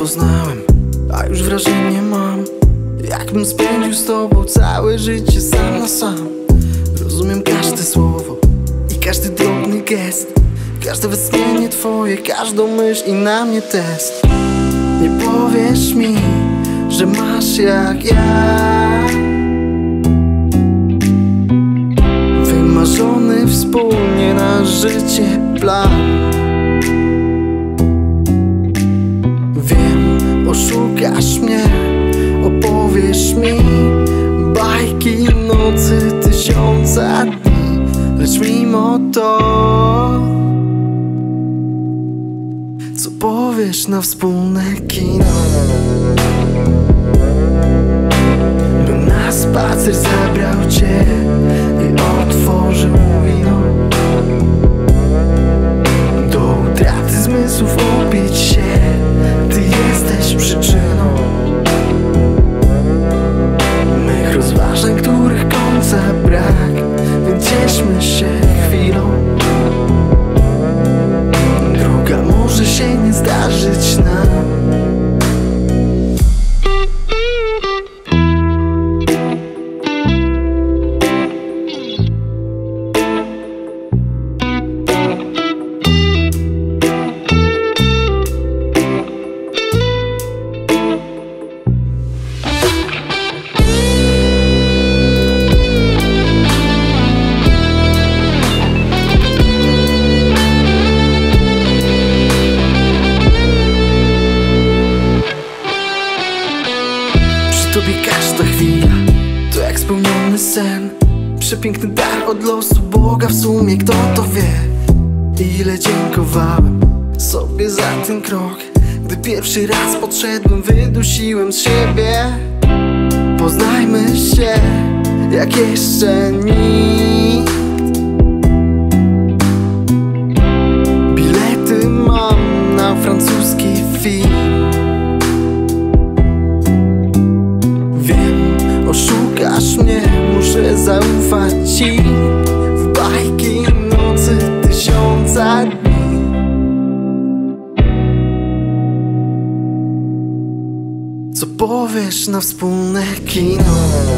poznałem, a już wrażenie mam, jakbym spędził z tobą całe życie sam na sam. Rozumiem każde słowo i każdy drobny gest, każde westchnienie twoje, każdą myśl i na mnie test. Nie powiesz mi, że masz jak ja wymarzony wspólnie na życie plan. Wiem, oszukasz mnie, opowiesz mi bajki nocy tysiąca dni, lecz mimo to co powiesz na wspólne kino? Bym na spacer zabrał cię i otworzył wino. Do utraty zmysłów upić się, ty jesteś przyczyną mych rozważań, których końca brak, więc cieszmy się chwilą. Druga może się nie zdarzyć nam. Tobie każda chwila to jak spełniony sen, przepiękny dar od losu Boga w sumie, kto to wie. Ile dziękowałem sobie za ten krok, gdy pierwszy raz podszedłem, wydusiłem z siebie. Poznajmy się jak jeszcze nikt. Bilety mam na francuski film. Oszukasz mnie, muszę zaufać ci w bajki nocy tysiąca dni. Co powiesz na wspólne kino?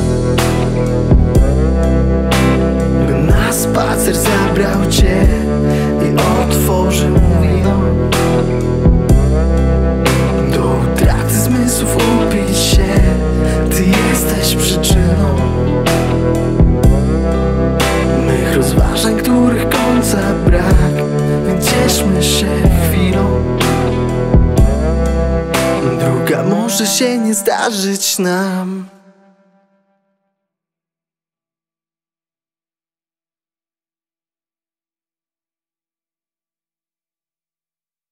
Bym na spacer zabrał cię i otworzył wino. Do utraty zmysłów upić się, ty jesteś przyczyną mych rozważań, których końca brak, więc cieszmy się chwilą. Druga może się nie zdarzyć nam.